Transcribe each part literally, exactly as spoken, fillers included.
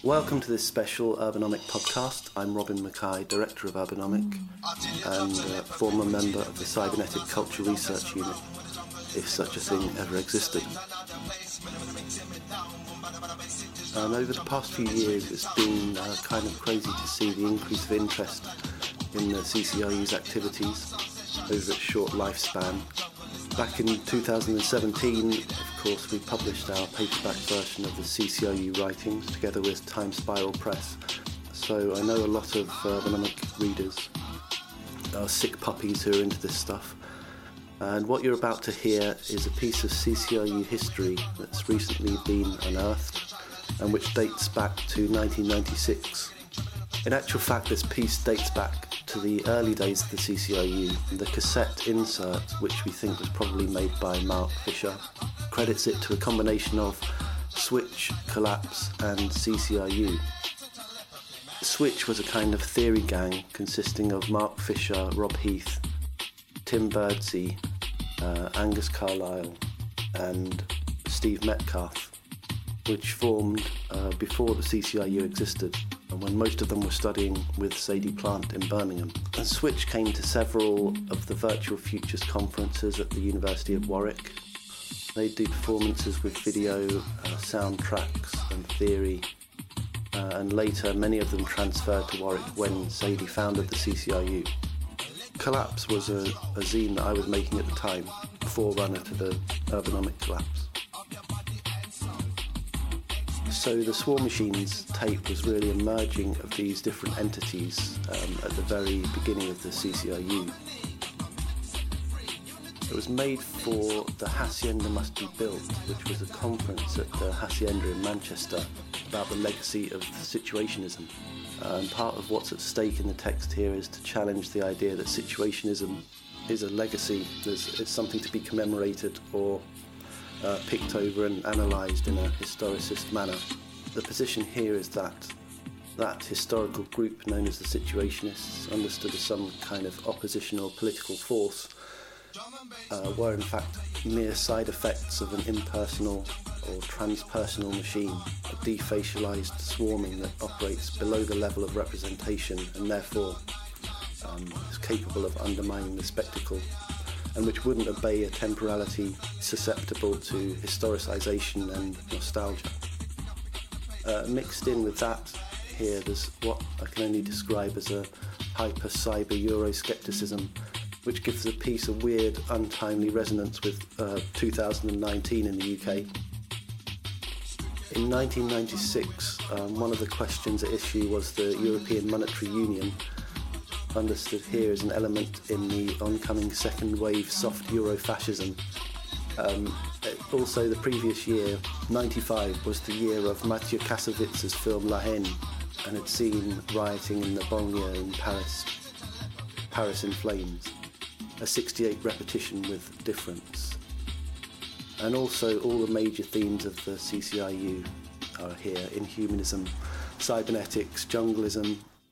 Welcome to this special Urbanomic podcast. I'm Robin Mackay, Director of Urbanomic and uh, former member of the Cybernetic Culture Research Unit, if such a thing ever existed. And over the past few years it's been uh, kind of crazy to see the increase of interest in the C C I U's activities over its short lifespan. Back in two thousand seventeen, of course, we published our paperback version of the C C I U writings together with Time Spiral Press. So I know a lot of Urbanomic readers are sick puppies who are into this stuff. And what you're about to hear is a piece of C C I U history that's recently been unearthed and which dates back to nineteen ninety-six. In actual fact, this piece dates back to the early days of the C C I U. The cassette insert, which we think was probably made by Mark Fisher, credits it to a combination of Switch, Collapse and C C I U. Switch was a kind of theory gang consisting of Mark Fisher, Rob Heath, Tim Birdsey, uh, Angus Carlisle and Steve Metcalf, which formed uh, before the C C I U existed, and when most of them were studying with Sadie Plant in Birmingham. And Switch came to several of the Virtual Futures conferences at the University of Warwick. They do performances with video, uh, soundtracks and theory, uh, and later many of them transferred to Warwick when Sadie founded the C C I U. Collapse was a, a zine that I was making at the time, forerunner to the Urbanomic Collapse. So the Swarm Machines tape was really a merging of these different entities um, at the very beginning of the C C I U. It was made for the Hacienda Must Be Built, which was a conference at the Hacienda in Manchester about the legacy of situationism. Uh, and part of what's at stake in the text here is to challenge the idea that situationism is a legacy, it's something to be commemorated or Uh, picked over and analysed in a historicist manner. The position here is that that historical group known as the Situationists, understood as some kind of opposition or political force, uh, were in fact mere side effects of an impersonal or transpersonal machine, a defacialised swarming that operates below the level of representation and therefore um, is capable of undermining the spectacle, and which wouldn't obey a temporality susceptible to historicisation and nostalgia. Uh, mixed in with that here, there's what I can only describe as a hyper-cyber-Euroscepticism, which gives the piece a weird, untimely resonance with uh, two thousand nineteen in the U K. In nineteen ninety-six, um, one of the questions at issue was the European Monetary Union, understood here as an element in the oncoming second wave soft Eurofascism. Um, also, the previous year, ninety-five, was the year of Mathieu Kassavitz's film La Haine, and had seen rioting in the banlieue in Paris, Paris in Flames, a sixty-eight repetition with difference. And also, all the major themes of the C C I U are here: inhumanism, cybernetics, jungleism.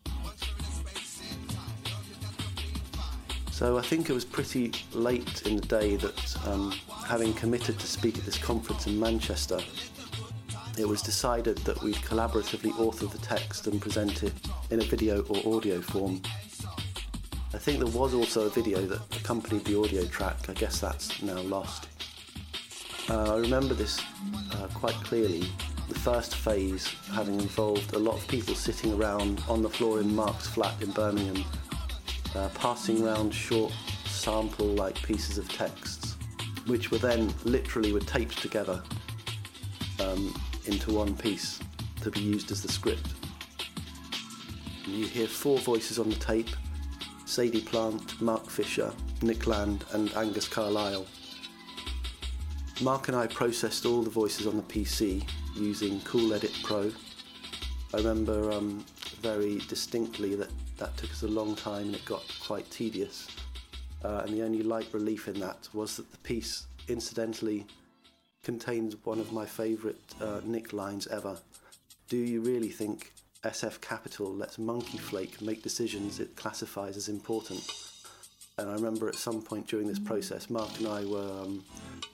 So I think it was pretty late in the day that, um, having committed to speak at this conference in Manchester, it was decided that we'd collaboratively author the text and present it in a video or audio form. I think there was also a video that accompanied the audio track. I guess that's now lost. Uh, I remember this uh, quite clearly, the first phase having involved a lot of people sitting around on the floor in Mark's flat in Birmingham, Uh, passing around short sample-like pieces of texts, which were then literally were taped together um, into one piece to be used as the script. And you hear four voices on the tape: Sadie Plant, Mark Fisher, Nick Land and Angus Carlisle. Mark and I processed all the voices on the P C using Cool Edit Pro. I remember um, very distinctly that that took us a long time and it got quite tedious. Uh, and the only light relief in that was that the piece, incidentally, contains one of my favourite uh, Nick lines ever. Do you really think S F Capital lets Monkey Flake make decisions it classifies as important? And I remember at some point during this process, Mark and I were um,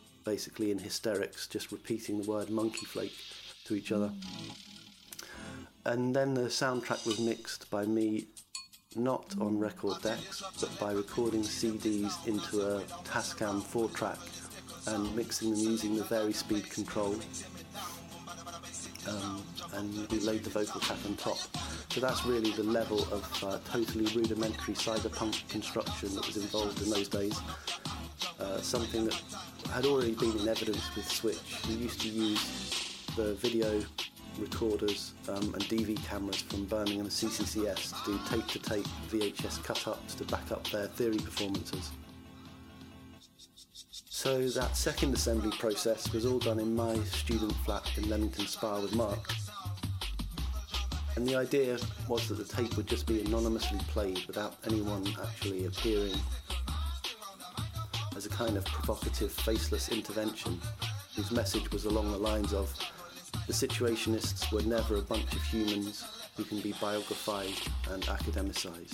basically in hysterics, just repeating the word monkey flake to each other. And then the soundtrack was mixed by me, not on record decks, but by recording C Ds into a Tascam four track and mixing them using the vari-speed control. Um, and we laid the vocal track on top. So that's really the level of uh, totally rudimentary cyberpunk construction that was involved in those days. Uh, something that had already been in evidence with Switch. We used to use the video recorders um, and D V cameras from Birmingham C C C S to do tape-to-tape V H S cut-ups to back up their theory performances. So that second assembly process was all done in my student flat in Leamington Spa with Mark. And the idea was that the tape would just be anonymously played without anyone actually appearing as a kind of provocative, faceless intervention whose message was along the lines of the situationists were never a bunch of humans who can be biographized and academicized.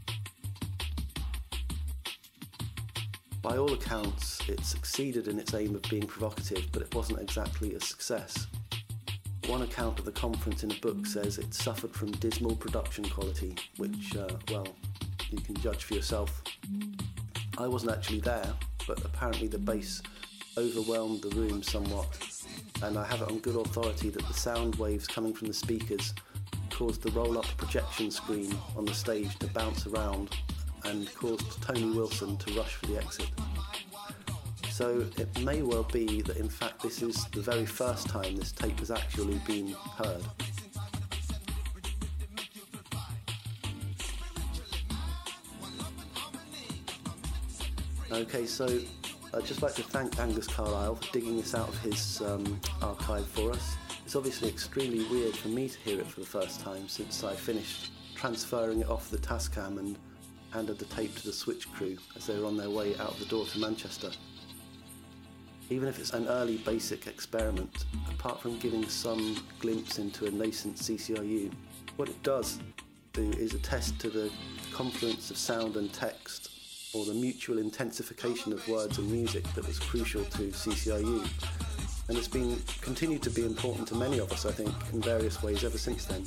By all accounts, it succeeded in its aim of being provocative, but it wasn't exactly a success. One account of the conference in a book says it suffered from dismal production quality, which, uh, well, you can judge for yourself. I wasn't actually there, but apparently the bass overwhelmed the room somewhat, and I have it on good authority that the sound waves coming from the speakers caused the roll-up projection screen on the stage to bounce around and caused Tony Wilson to rush for the exit. So it may well be that in fact this is the very first time this tape has actually been heard. Okay, so I'd just like to thank Angus Carlyle for digging this out of his um, archive for us. It's obviously extremely weird for me to hear it for the first time since I finished transferring it off the Tascam and handed the tape to the Switch crew as they were on their way out the door to Manchester. Even if it's an early basic experiment, apart from giving some glimpse into a nascent C C R U, what it does do is attest to the confluence of sound and text, or the mutual intensification of words and music that was crucial to C C R U. And it's been continued to be important to many of us, I think, in various ways ever since then.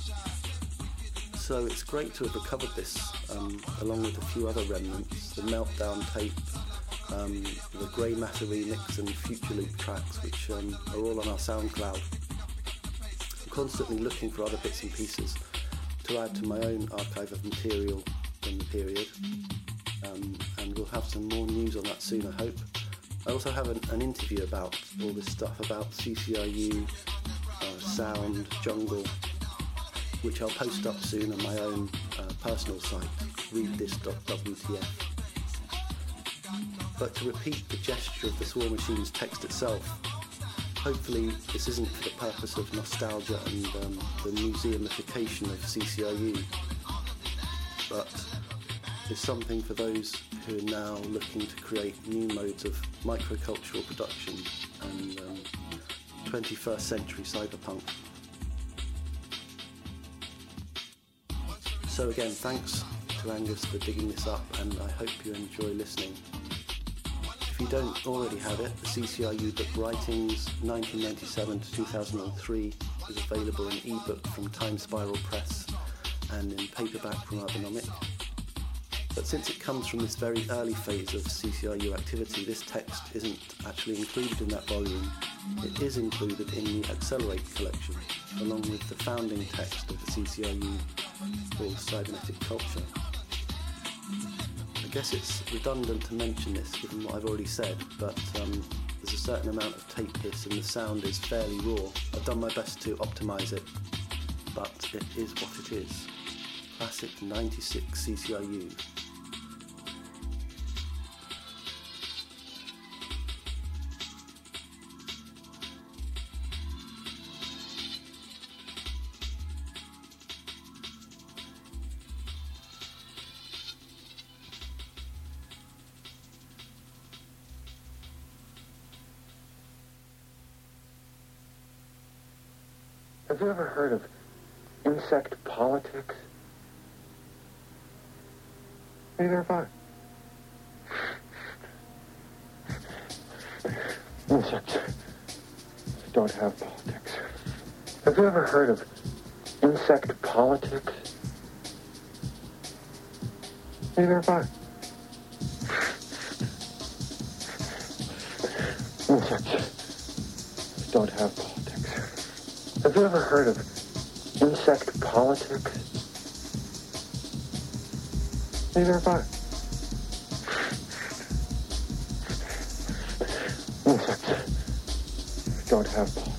So it's great to have recovered this, um, along with a few other remnants, the Meltdown tape, um, the Grey Matter remix and Future Loop tracks, which um, are all on our SoundCloud. I'm constantly looking for other bits and pieces to add to my own archive of material from the period, um, and we'll have some more news on that soon, I hope. I also have an, an interview about all this stuff, about C C R U, uh, sound, jungle, which I'll post up soon on my own uh, personal site, read this dot w t f. But to repeat the gesture of the Swarm Machines text itself, hopefully this isn't for the purpose of nostalgia and um, the museumification of C C R U, but is something for those who are now looking to create new modes of microcultural production and um, twenty-first century cyberpunk. So again, thanks to Angus for digging this up, and I hope you enjoy listening. If you don't already have it, the C C R U book Writings nineteen ninety-seven to two thousand three is available in ebook from Time Spiral Press and in paperback from Urbanomic. But since it comes from this very early phase of C C R U activity, this text isn't actually included in that volume. It is included in the Accelerate collection, along with the founding text of the C C R U called Cybernetic Culture. I guess it's redundant to mention this given what I've already said, but um, there's a certain amount of tape hiss and the sound is fairly raw. I've done my best to optimise it, but it is what it is. Classic ninety-six C C R U. Have you ever heard of insect politics? Neither have I. Insects don't have politics. Have you ever heard of insect politics. Neither have I. Insects don't have politics. Have you ever heard of insect politics? Neither have I. Insects don't have politics.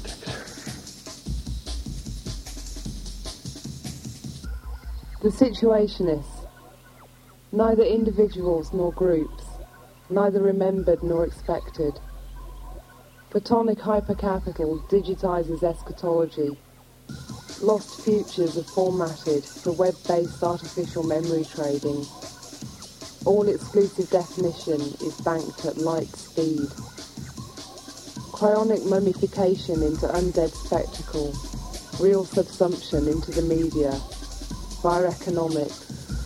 The Situationists. Neither individuals nor groups, neither remembered nor expected. Platonic hypercapital digitizes eschatology. Lost futures are formatted for web-based artificial memory trading. All exclusive definition is banked at light speed. Cryonic mummification into undead spectacle. Real subsumption into the media. Via economics.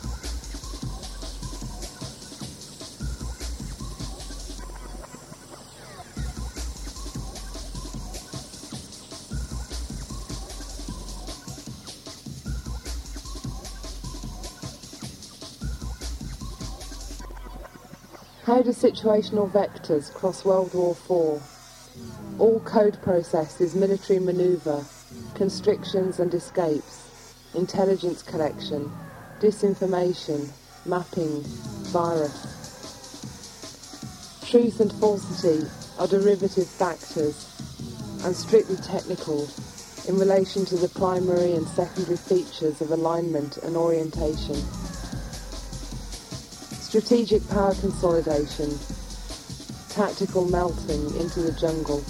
How do situational vectors cross World War Four? All code process is military maneuver, constrictions and escapes, intelligence collection, disinformation, mapping, virus. Truth and falsity are derivative factors and strictly technical in relation to the primary and secondary features of alignment and orientation. Strategic power consolidation, tactical melting into the jungle.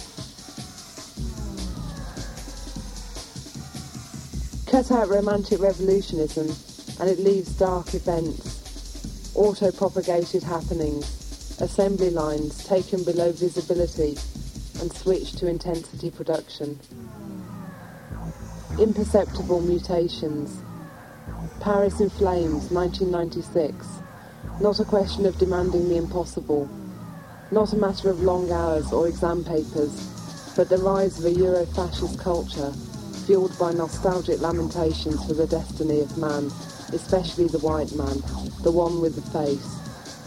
Cut out romantic revolutionism and it leaves dark events, auto-propagated happenings, assembly lines taken below visibility and switched to intensity production. Imperceptible mutations. Paris in Flames, nineteen ninety-six. Not a question of demanding the impossible. Not a matter of long hours or exam papers, but the rise of a Euro-fascist culture fueled by nostalgic lamentations for the destiny of man, especially the white man, the one with the face.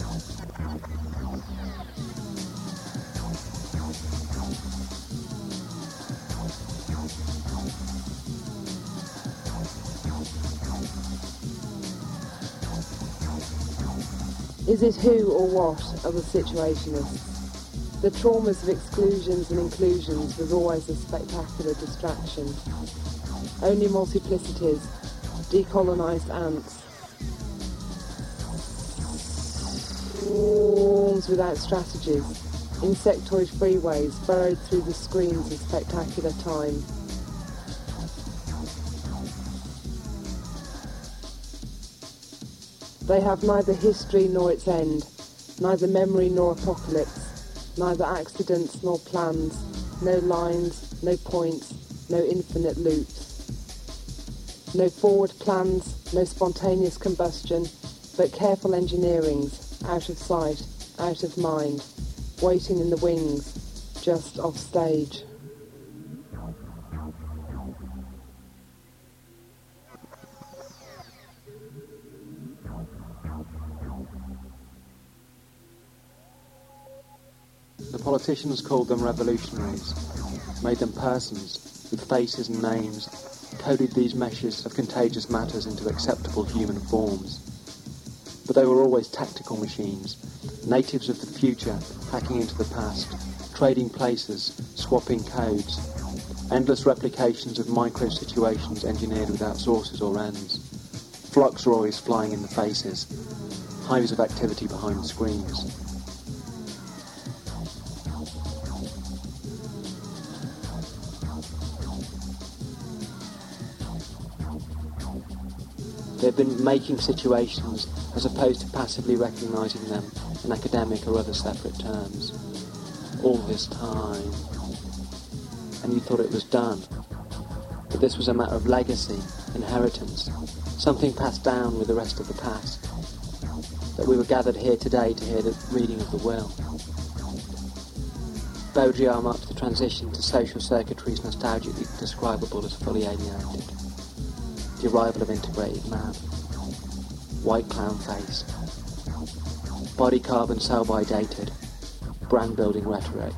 Is it who or what are the situationists? The traumas of exclusions and inclusions was always a spectacular distraction. Only multiplicities, decolonised ants. Swarms without strategies, insectoid freeways burrowed through the screens of spectacular time. They have neither history nor its end, neither memory nor apocalypse, neither accidents nor plans, no lines, no points, no infinite loops. No forward plans, no spontaneous combustion, but careful engineerings, out of sight, out of mind, waiting in the wings, just off stage. The politicians called them revolutionaries, made them persons with faces and names, coded these meshes of contagious matters into acceptable human forms. But they were always tactical machines, natives of the future hacking into the past, trading places, swapping codes, endless replications of micro-situations engineered without sources or ends, Fluxroys flying in the faces, hives of activity behind screens. They've been making situations as opposed to passively recognising them in academic or other separate terms. All this time. And you thought it was done. But this was a matter of legacy, inheritance, something passed down with the rest of the past. That we were gathered here today to hear the reading of the will. Baudrillard marked the transition to social circuitries nostalgically describable as fully alienated. The arrival of integrated man. White clown face. Body carbon sell-by dated. Brand building rhetoric.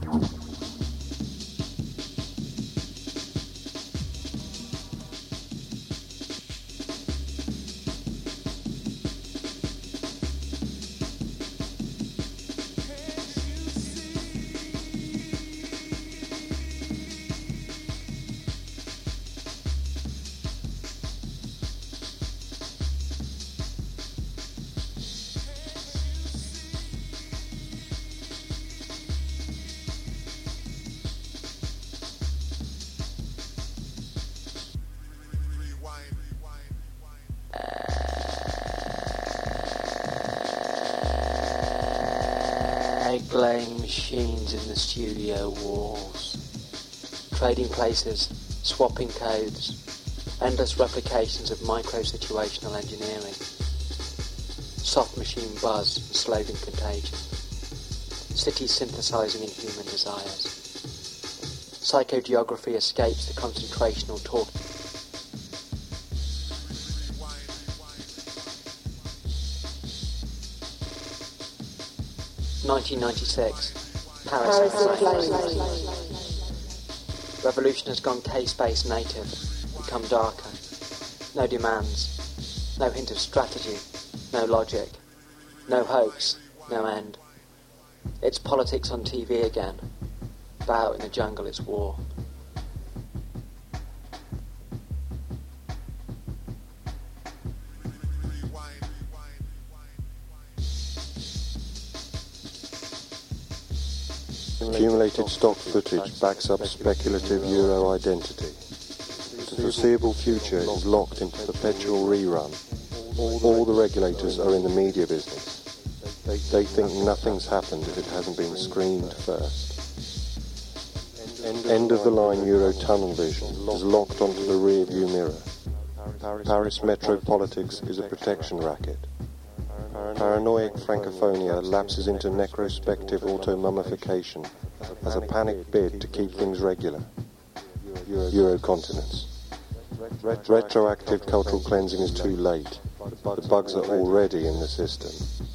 Egg-laying machines in the studio walls. Trading places, swapping codes, endless replications of micro-situational engineering. Soft machine buzz and Slogan contagion. Cities synthesizing in human desires. Psychogeography escapes the concentrational talk. nineteen ninety-six, Paris. Paris Revolution has gone K-space native, become darker. No demands, no hint of strategy, no logic, no hopes, no end. It's politics on T V again, but out in the jungle it's war. Accumulated stock footage backs up speculative Euro identity. The foreseeable future is locked into perpetual rerun. All the regulators are in the media business. They think nothing's happened if it hasn't been screened first. End of the line Euro tunnel vision is locked onto the rear view mirror. Paris metro politics is a protection racket. Paranoid Francophonia lapses into necrospective auto-mummification as a panic bid to keep things regular. Eurocontinence. Retroactive cultural cleansing is too late. The bugs are already in the system.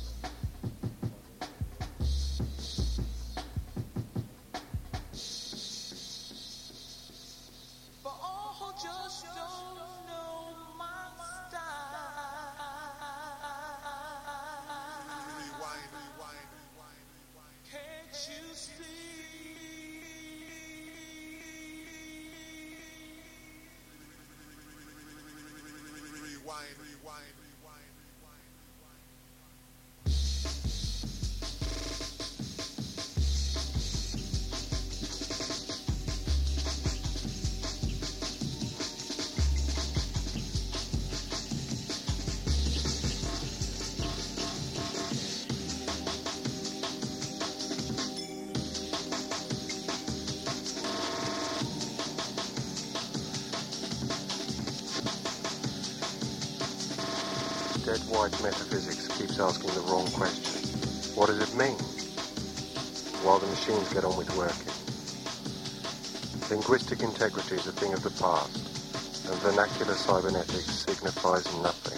Dead white metaphysics keeps asking the wrong question. What does it mean? While the machines get on with working. Linguistic integrity is a thing of the past, and vernacular cybernetics signifies nothing.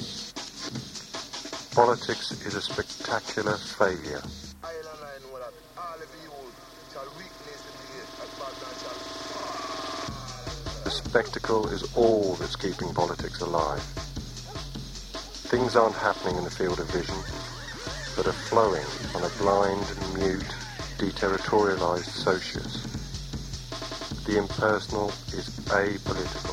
Politics is a spectacular failure. The spectacle is all that's keeping politics alive. Things aren't happening in the field of vision, but are flowing on a blind, mute, deterritorialized socius. The impersonal is apolitical.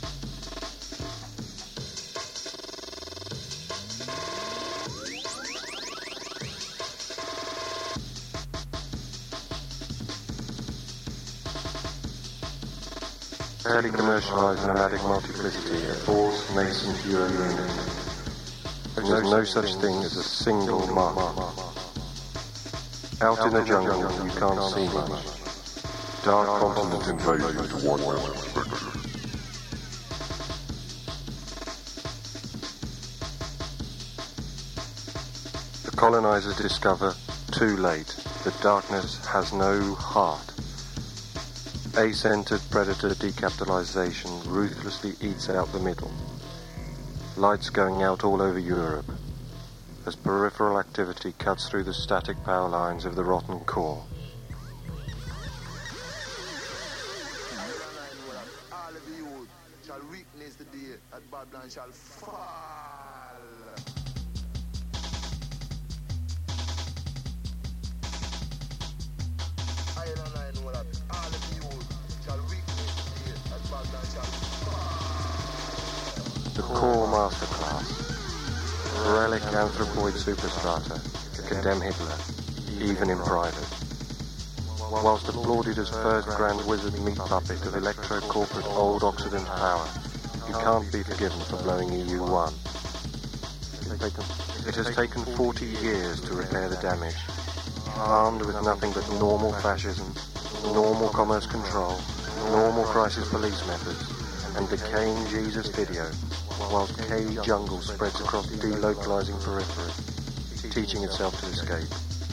Fairly commercialized nomadic multiplicity, a false, nascent Euro-unit. There's no such thing as a single market. Out in the jungle, you can't see much. Dark continent invasion to one perspective. The colonizers discover, too late, that darkness has no heart. A-centered predator decapitalization ruthlessly eats out the middle. Lights going out all over Europe as peripheral activity cuts through the static power lines of the rotten core. All of you shall witness the day that Babylon shall fall. I know that all of you shall witness the day that Babylon shall fall. The core masterclass. Relic anthropoid superstrata to condemn Hitler, even in private. Whilst applauded as first grand wizard meat puppet of electro-corporate old Occident power, he can't be forgiven for blowing E U one. It has taken forty years to repair the damage. Armed with nothing but normal fascism, normal commerce control, normal crisis police methods, and decaying Jesus video, whilst K jungle spreads across delocalizing periphery, teaching itself to escape.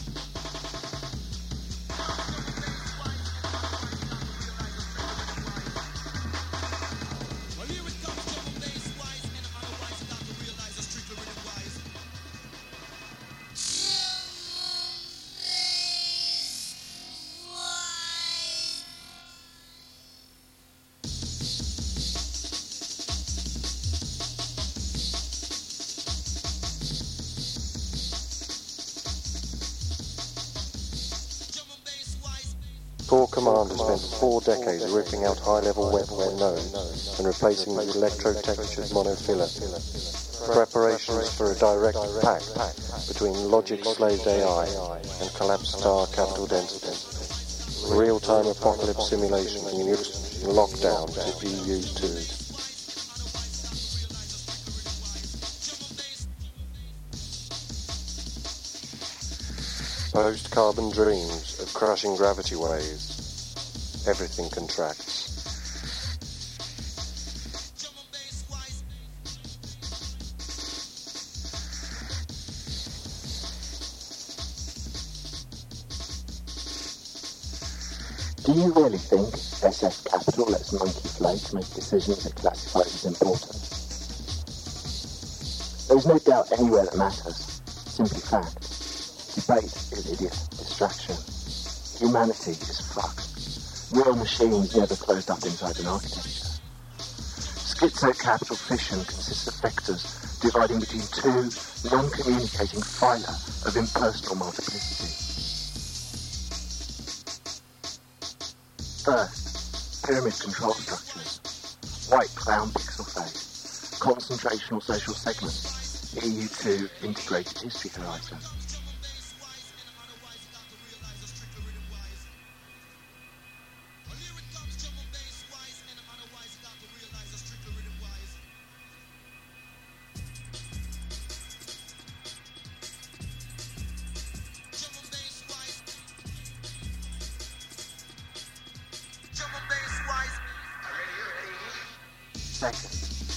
Corps Commander spent four decades ripping out high-level web where known and replacing with electro-textured monofiller. Preparations for a direct pact between logic-slaved A I and collapsed star capital density. Real-time apocalypse simulation in lockdown to E U two. Post-carbon dreams of crushing gravity waves. Everything contracts. Do you really think S S Capital lets monkey play to make decisions it classifies as important? There is no doubt anywhere that matters. Simply fact. Debate is idiot distraction. Humanity is fucked. Real machines never closed up inside an architecture. Schizo-capital fission consists of vectors dividing between two non-communicating phyla of impersonal multiplicity. First, pyramid control structures. White clown pixel face. Concentrational social segments. E U two integrated history horizon. Second,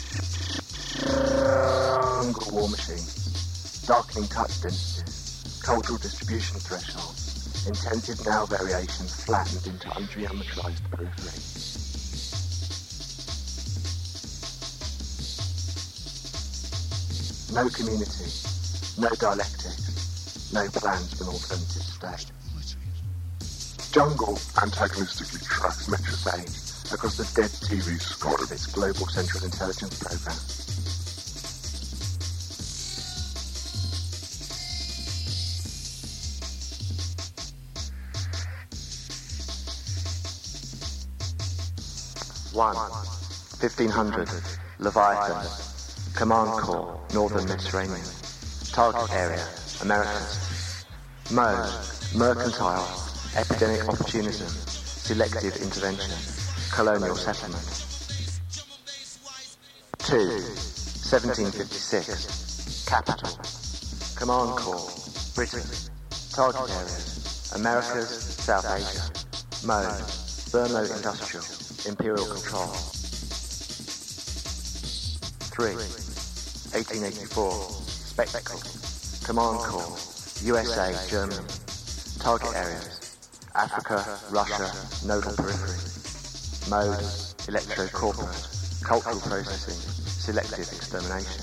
jungle war machines, darkening touch densities, cultural distribution thresholds, intensive now variations flattened into ungeometrized periphery. No community, no dialectics, no plans for an alternative state. Jungle antagonistically tracks Metro's age across the dead T V score of its global central intelligence program. One, fifteen hundred, Leviathan, Command Corps, Northern Mediterranean, Target Area, Americas, Mode, Mercantile, Epidemic Opportunism, Selective Intervention, Colonial Settlement. Two, seventeen fifty-six, Capital, Command Corps, Britain, Target Areas, Americas, South Asia, Mode, Thermo-Industrial, Imperial Control. Three, eighteen eighty-four, Spectacle, Command Corps, U S A, Germany, Target Areas, Africa, Russia, Nodal Periphery. Mode, electro-corporate, cultural processing, selective extermination.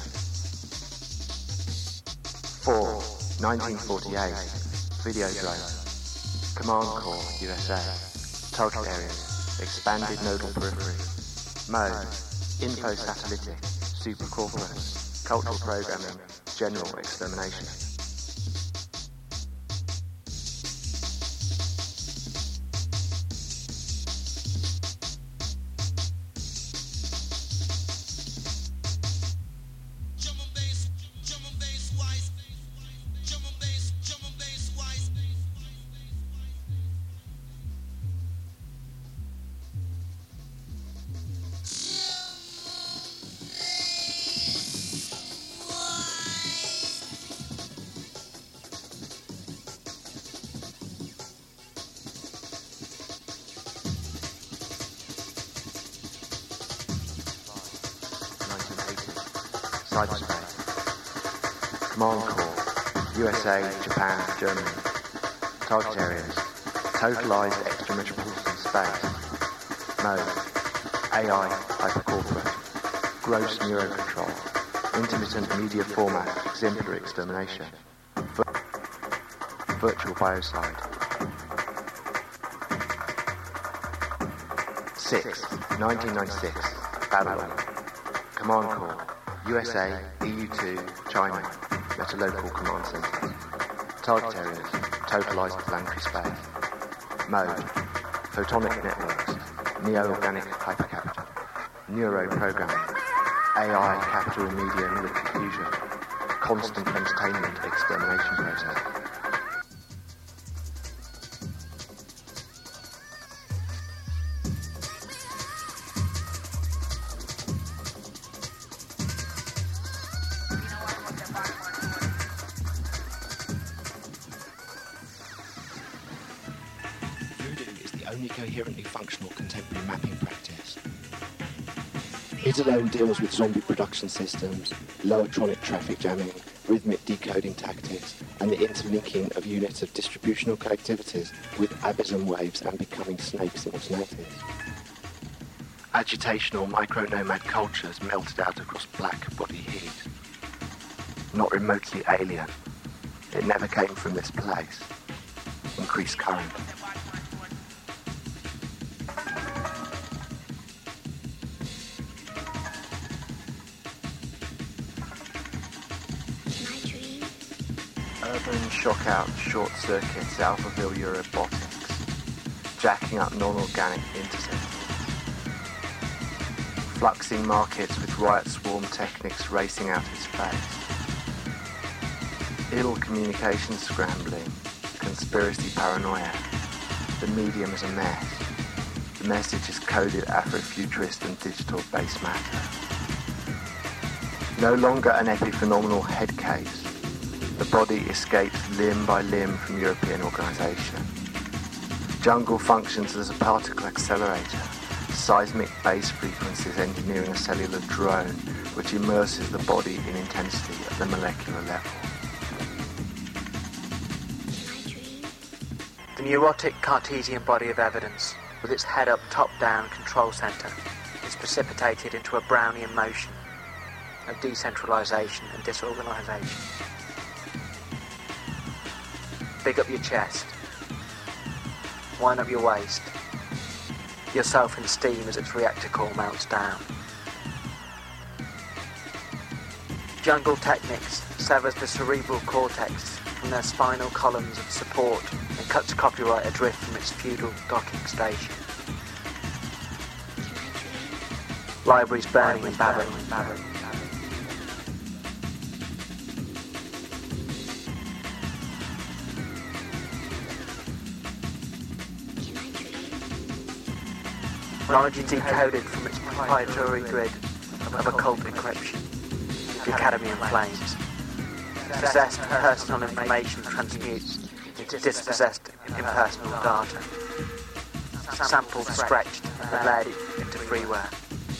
four. nineteen forty-eight, Videodrome, Command Corps, U S A, target areas, expanded nodal periphery. Mode, info-satellitic, super-corporate, cultural programming, general extermination. Cyberspace. Command Corps, U S A, Japan, Germany. Target areas, totalized extrametropolitan space. Mode, A I, hypercorporate. Gross neurocontrol. Intermittent media format, exemplary extermination. Vir- virtual biocide. six. nineteen ninety-six, Babylon. Command Corps, U S A, E U two, China, Metalocal Command Centers. Target areas, totalized planetary space. Mode, photonic networks, neo-organic hypercapital, neuro-programming, A I capital media military fusion, constant entertainment extermination process. Coherently functional contemporary mapping practice. It alone deals with zombie production systems, lowertronic traffic jamming, rhythmic decoding tactics, and the interlinking of units of distributional connectivities with abysm waves and becoming snakes in its natives. Agitational micro-nomad cultures melted out across black body heat. Not remotely alien. It never came from this place. Increased current. Urban shock-out short circuits, Alphaville Eurobotics, jacking up non-organic interceptors, fluxing markets with riot swarm techniques racing out its face, ill communication scrambling, conspiracy paranoia, the medium is a mess, the message is coded Afrofuturist and digital base matter. No longer an epiphenomenal head case, the body escapes limb by limb from European organisation. Jungle functions as a particle accelerator, seismic base frequencies engineering a cellular drone which immerses the body in intensity at the molecular level. The neurotic Cartesian body of evidence, with its head-up, top-down control centre, is precipitated into a Brownian motion of decentralisation and disorganisation. Big up your chest, wind up your waist, yourself in steam as its reactor core melts down. Jungle Technics severs the cerebral cortex from their spinal columns of support and cuts copyright adrift from its feudal docking station. Libraries burning in Babylon. Knowledge is decoded from its proprietary grid of occult encryption, the Academy in flames. Possessed personal information transmutes into dispossessed impersonal data. Samples stretched and led into freeware.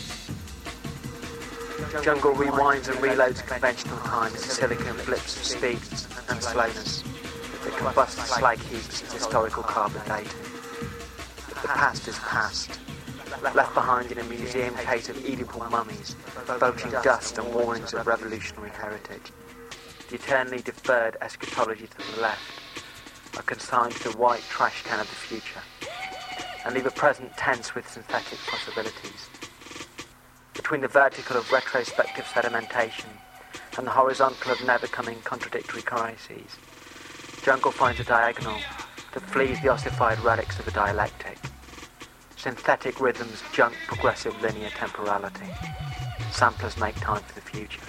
Jungle rewinds and reloads conventional time into silicon blips of speed and slowness that combust slag heaps of historical carbon dating. The past is past. left behind in a museum case of Oedipal mummies, voting dust and warnings of revolutionary heritage. The eternally deferred eschatology to the left are consigned to the white trash can of the future, and leave a present tense with synthetic possibilities. Between the vertical of retrospective sedimentation and the horizontal of never-coming contradictory crises, Jungle finds a diagonal that flees the ossified relics of the dialectic. Synthetic rhythms junk progressive linear temporality. Samplers make time for the future.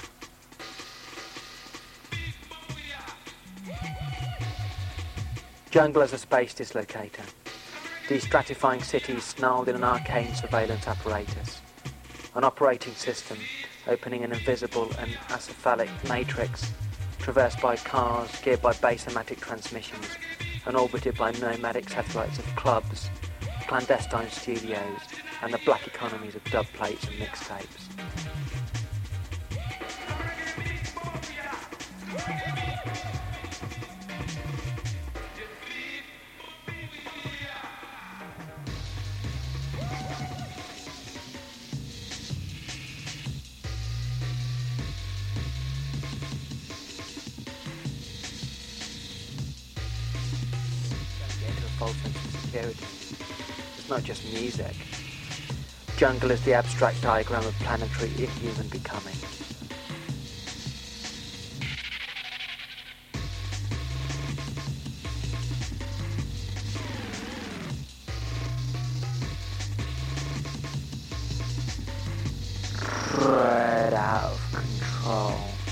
Jungle as a space dislocator, destratifying cities snarled in an arcane surveillance apparatus. An operating system opening an invisible and acephalic matrix traversed by cars geared by basomatic transmissions and orbited by nomadic satellites of clubs, clandestine studios and the black economies of dub plates and mixtapes. It's not just music. Jungle is the abstract diagram of planetary inhuman becoming. Spread out of control.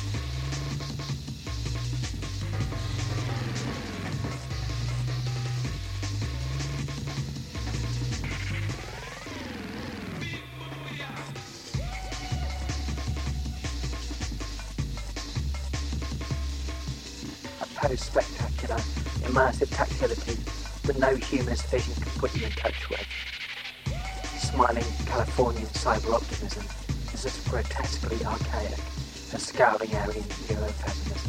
Spectacular, immersive tactility that no humanist vision can put you in touch with. Smiling Californian cyber optimism is as grotesquely archaic as scowling alien Eurofeminism.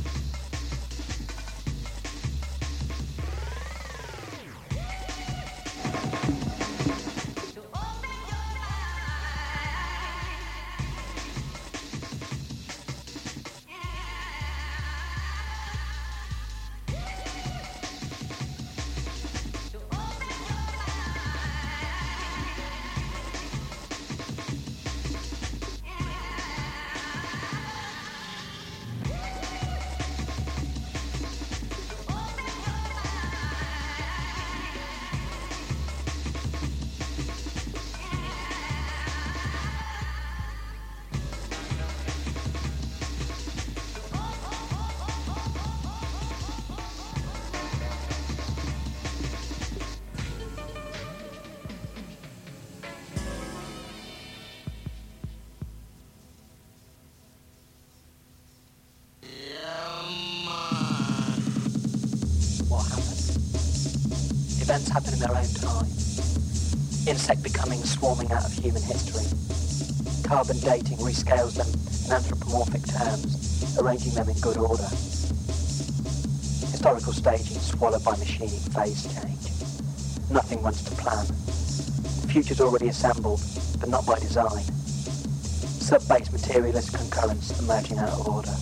Events happen in their own time. Insect becoming swarming out of human history. Carbon dating rescales them in anthropomorphic terms, arranging them in good order. Historical staging swallowed by machining phase change. Nothing wants to plan. The future's already assembled, but not by design. Sub-base materialist concurrence emerging out of order.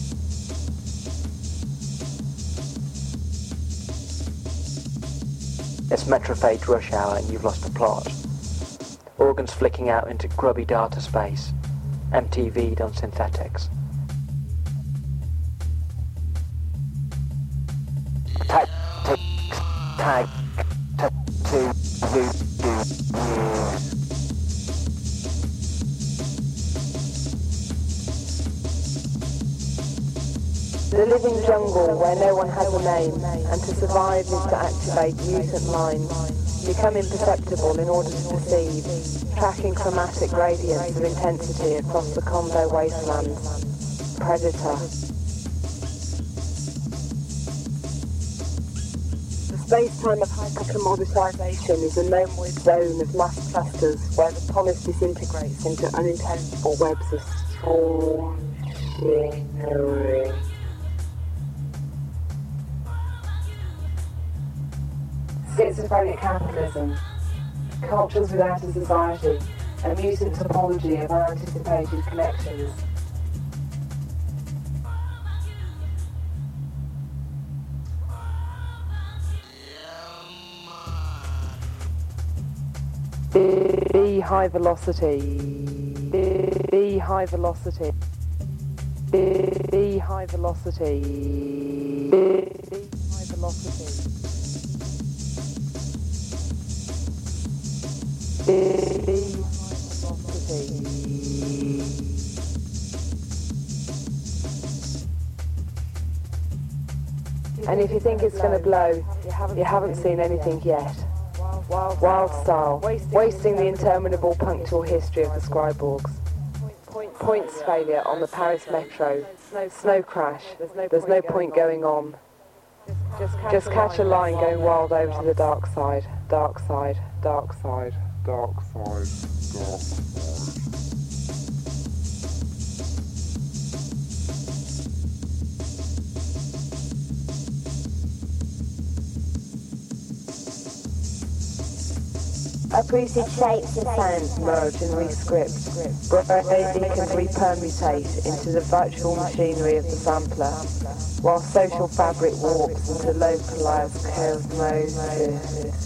It's Metrophage rush hour and you've lost the plot. Organs flicking out into grubby data space, M T V'd on synthetics. Tactics, tag, tattoo, you, you, you. The living jungle where no one has a name, and to survive is to activate mutant lines, become imperceptible in order to perceive, tracking chromatic gradients of intensity across the Congo wastelands. Predator. The space-time of hypercommoditization is a gnomewid zone of mass clusters where the polis disintegrates into unintelligible webs of swarm. Schizophrenic capitalism, Cultures without a society, a mutant topology of unanticipated connections. B high velocity. B high velocity. B high velocity. B high velocity. B high velocity. And if you think it's going to blow, you haven't seen anything yet. Wild style, wasting the interminable punctual history of the Skyborgs. Points failure on the Paris Metro. Snow crash. There's no point going on. Just catch a line going wild over to the dark side. Dark side. Dark side. Dark side. Dark side. Uprooted shapes and sounds merge and re-script, break and re-permutate into the virtual machinery of the sampler, while social fabric warps into localized cosmosis.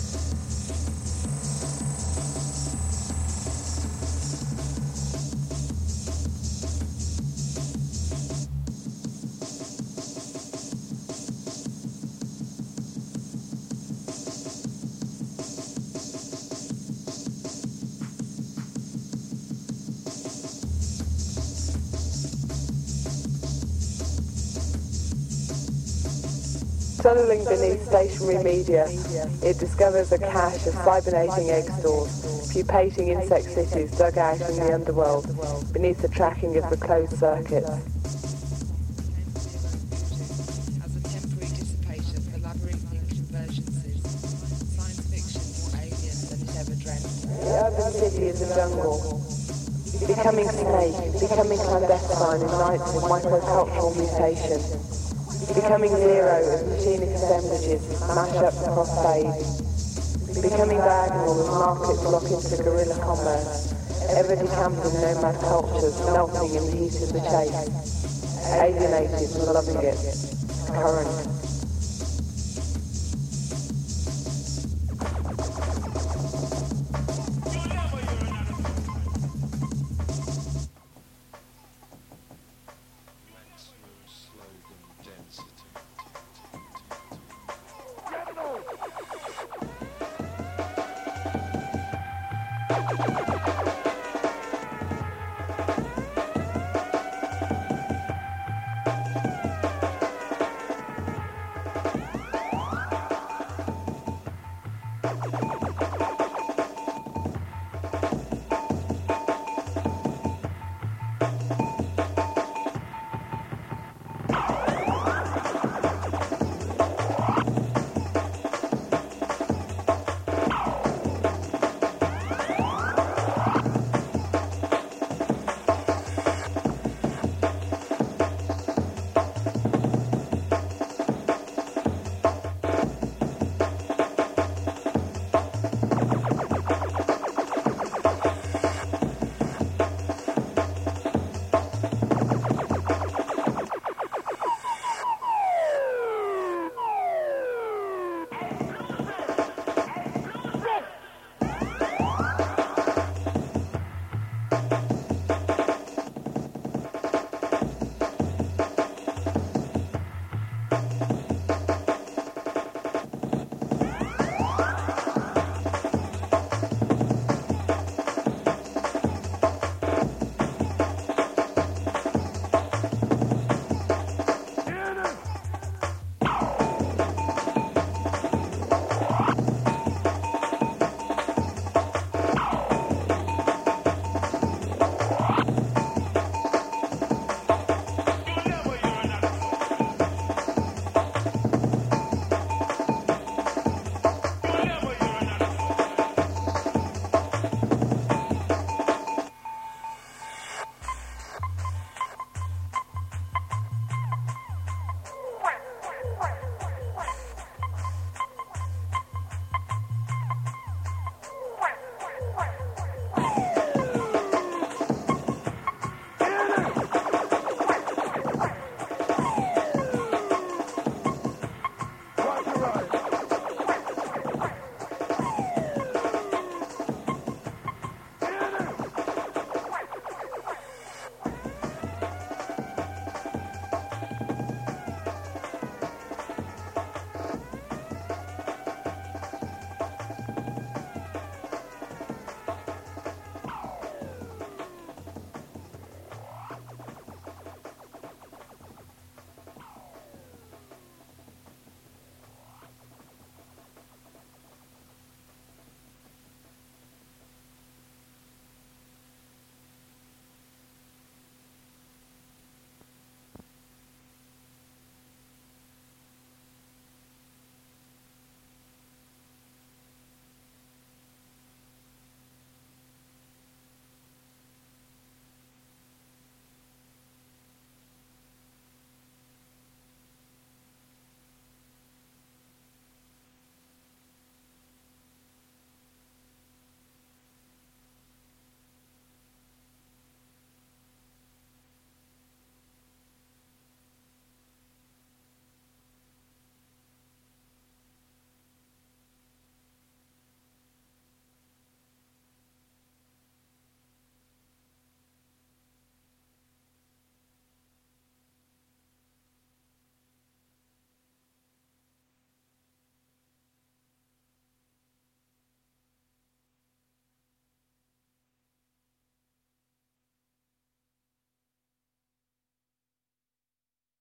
Tunneling beneath stationary media, it discovers a cache of cybernating egg stores, pupating insect cities dug out in the underworld, beneath the tracking of the closed circuits. As a temporary dissipator for labyrinthine convergences, science fiction more alien than it ever dreamt. The urban city is a jungle, becoming snake, becoming clandestine in nights of microcultural mutation. Becoming zero as machinic assemblages mash up across phase. Becoming diagonal as markets lock into guerrilla commerce. Ever decamping nomad cultures melting in the heat of the chase. Alienated and loving it. Current. Thank you.